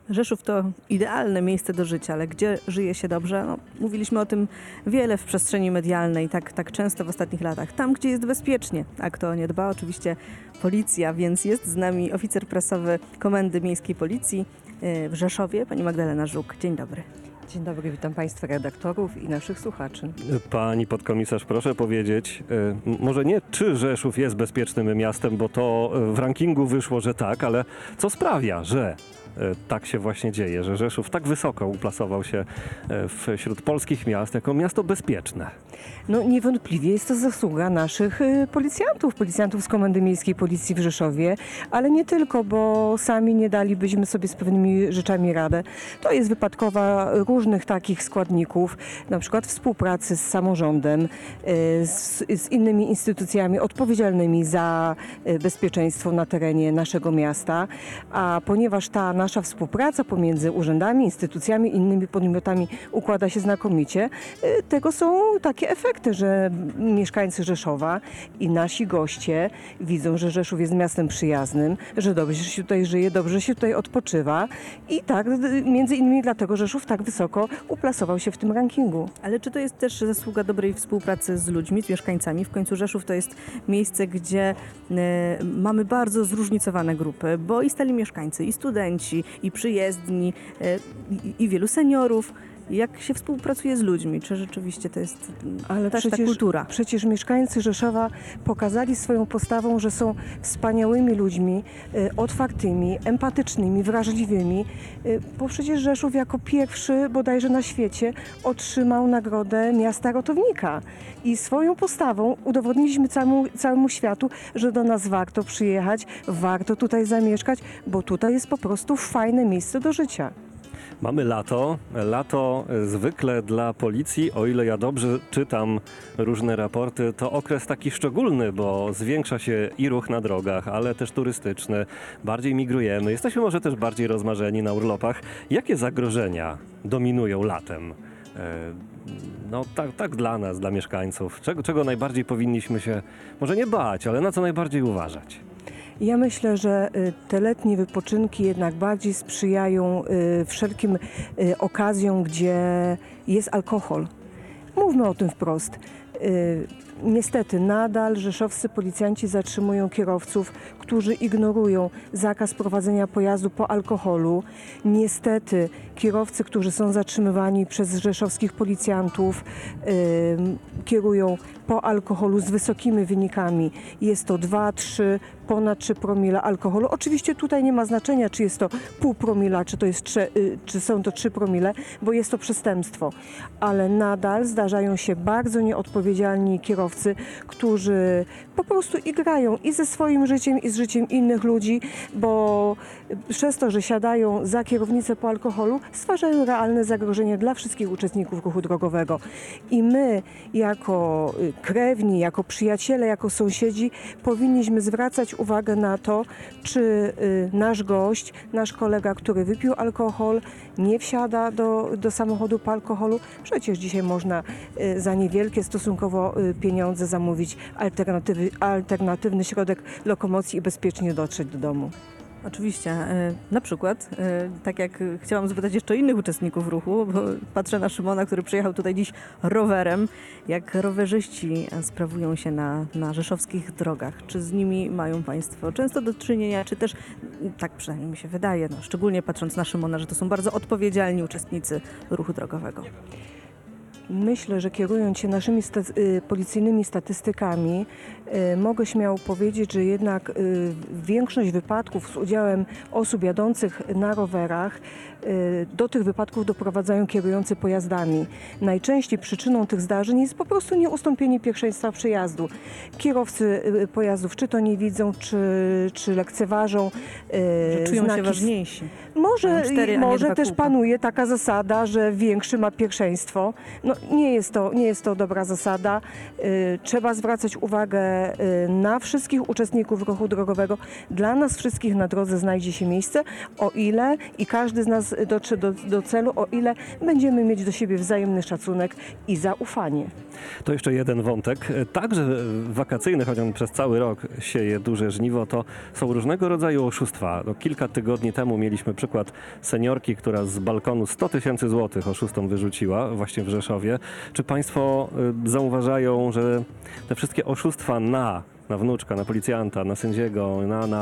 Rzeszów to idealne miejsce do życia, ale gdzie żyje się dobrze? No, mówiliśmy o tym wiele w przestrzeni medialnej, tak często w ostatnich latach. Tam, gdzie jest bezpiecznie. A kto nie dba? Oczywiście policja, więc jest z nami oficer prasowy Komendy Miejskiej Policji w Rzeszowie, pani Magdalena Żuk. Dzień dobry. Dzień dobry, witam Państwa redaktorów i naszych słuchaczy. Pani podkomisarz, proszę powiedzieć, może nie czy Rzeszów jest bezpiecznym miastem, bo to w rankingu wyszło, że tak, ale co sprawia, że tak się właśnie dzieje, że Rzeszów tak wysoko uplasował się wśród polskich miast jako miasto bezpieczne? No niewątpliwie jest to zasługa naszych policjantów z Komendy Miejskiej Policji w Rzeszowie, ale nie tylko, bo sami nie dalibyśmy sobie z pewnymi rzeczami radę. To jest wypadkowa różnych takich składników, na przykład współpracy z samorządem, z innymi instytucjami odpowiedzialnymi za bezpieczeństwo na terenie naszego miasta, a ponieważ ta nasza współpraca pomiędzy urzędami, instytucjami i innymi podmiotami układa się znakomicie, tego są takie efekty, że mieszkańcy Rzeszowa i nasi goście widzą, że Rzeszów jest miastem przyjaznym, że dobrze się tutaj żyje, dobrze się tutaj odpoczywa i tak między innymi dlatego Rzeszów tak wysoko uplasował się w tym rankingu. Ale czy to jest też zasługa dobrej współpracy z ludźmi, z mieszkańcami? W końcu Rzeszów to jest miejsce, gdzie mamy bardzo zróżnicowane grupy, bo i stali mieszkańcy, i studenci, i przyjezdni, i wielu seniorów. Jak się współpracuje z ludźmi? Czy rzeczywiście to jest też ta kultura? Przecież mieszkańcy Rzeszowa pokazali swoją postawą, że są wspaniałymi ludźmi, otwartymi, empatycznymi, wrażliwymi, bo przecież Rzeszów jako pierwszy bodajże na świecie otrzymał nagrodę miasta ratownika. I swoją postawą udowodniliśmy całemu światu, że do nas warto przyjechać, warto tutaj zamieszkać, bo tutaj jest po prostu fajne miejsce do życia. Mamy lato. Lato zwykle dla policji, o ile ja dobrze czytam różne raporty, to okres taki szczególny, bo zwiększa się i ruch na drogach, ale też turystyczny. Bardziej migrujemy. Jesteśmy może też bardziej rozmarzeni na urlopach. Jakie zagrożenia dominują latem? No tak dla nas, dla mieszkańców. Czego najbardziej powinniśmy się, może nie bać, ale na co najbardziej uważać? Ja myślę, że te letnie wypoczynki jednak bardziej sprzyjają wszelkim okazjom, gdzie jest alkohol. Mówmy o tym wprost. Niestety nadal rzeszowscy policjanci zatrzymują kierowców, którzy ignorują zakaz prowadzenia pojazdu po alkoholu. Niestety kierowcy, którzy są zatrzymywani przez rzeszowskich policjantów, kierują po alkoholu z wysokimi wynikami. Jest to 2, 3, ponad 3 promila alkoholu. Oczywiście tutaj nie ma znaczenia, czy jest to pół promila, czy są to 3 promile, bo jest to przestępstwo. Ale nadal zdarzają się bardzo nieodpowiedzialni kierowcy, którzy po prostu igrają i ze swoim życiem, i z życiem innych ludzi, bo przez to, że siadają za kierownicę po alkoholu, stwarzają realne zagrożenie dla wszystkich uczestników ruchu drogowego. I my jako krewni, jako przyjaciele, jako sąsiedzi powinniśmy zwracać uwagę na to, czy nasz gość, nasz kolega, który wypił alkohol, nie wsiada do samochodu po alkoholu. Przecież dzisiaj można za niewielkie stosunkowo pieniądze zamówić alternatywny środek lokomocji i bezpiecznie dotrzeć do domu. Oczywiście. Na przykład, tak jak chciałam zapytać jeszcze o innych uczestników ruchu, bo patrzę na Szymona, który przyjechał tutaj dziś rowerem. Jak rowerzyści sprawują się na rzeszowskich drogach? Czy z nimi mają Państwo często do czynienia, czy też, tak przynajmniej mi się wydaje, no, szczególnie patrząc na Szymona, że to są bardzo odpowiedzialni uczestnicy ruchu drogowego? Myślę, że kierując się naszymi policyjnymi statystykami, mogę śmiało powiedzieć, że jednak większość wypadków z udziałem osób jadących na rowerach, do tych wypadków doprowadzają kierujący pojazdami. Najczęściej przyczyną tych zdarzeń jest po prostu nieustąpienie pierwszeństwa przejazdu. Kierowcy pojazdów czy to nie widzą, czy lekceważą że czują się ważniejsi. Może też panuje taka zasada, że większy ma pierwszeństwo. No nie jest to dobra zasada. Trzeba zwracać uwagę na wszystkich uczestników ruchu drogowego. Dla nas wszystkich na drodze znajdzie się miejsce, o ile i każdy z nas dotrze do celu, o ile będziemy mieć do siebie wzajemny szacunek i zaufanie. To jeszcze jeden wątek. Także wakacyjny, choć on przez cały rok sieje duże żniwo, to są różnego rodzaju oszustwa. Kilka tygodni temu mieliśmy przykład seniorki, która z balkonu 100 000 złotych oszustom wyrzuciła właśnie w Rzeszowie. Czy państwo zauważają, że te wszystkie oszustwa na wnuczka, na policjanta, na sędziego,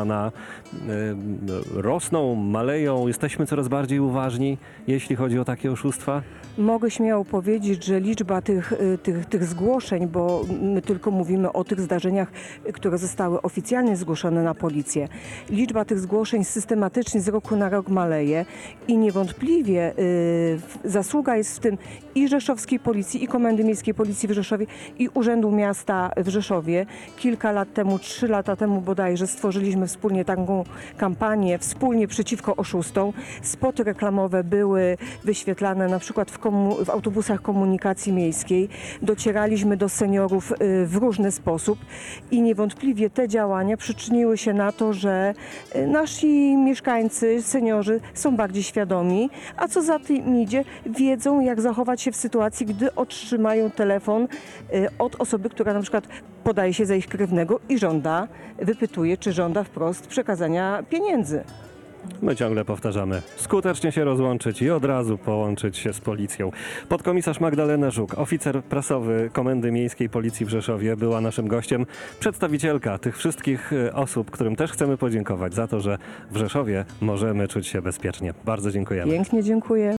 rosną, maleją? Jesteśmy coraz bardziej uważni, jeśli chodzi o takie oszustwa? Mogę śmiało powiedzieć, że liczba tych zgłoszeń, bo my tylko mówimy o tych zdarzeniach, które zostały oficjalnie zgłoszone na policję. Liczba tych zgłoszeń systematycznie z roku na rok maleje i niewątpliwie zasługa jest w tym i Rzeszowskiej Policji, i Komendy Miejskiej Policji w Rzeszowie, i Urzędu Miasta w Rzeszowie. Kilka lat temu, 3 lata temu bodajże, stworzyliśmy wspólnie taką kampanię wspólnie przeciwko oszustom. Spoty reklamowe były wyświetlane na przykład w autobusach komunikacji miejskiej. Docieraliśmy do seniorów w różny sposób i niewątpliwie te działania przyczyniły się na to, że nasi mieszkańcy, seniorzy są bardziej świadomi, a co za tym idzie, wiedzą, jak zachować się w sytuacji, gdy otrzymają telefon od osoby, która na przykład podaje się za ich krewnego i wypytuje, czy żąda wprost przekazania pieniędzy. My ciągle powtarzamy, skutecznie się rozłączyć i od razu połączyć się z policją. Podkomisarz Magdalena Żuk, oficer prasowy Komendy Miejskiej Policji w Rzeszowie, była naszym gościem. Przedstawicielka tych wszystkich osób, którym też chcemy podziękować za to, że w Rzeszowie możemy czuć się bezpiecznie. Bardzo dziękujemy. Pięknie dziękuję.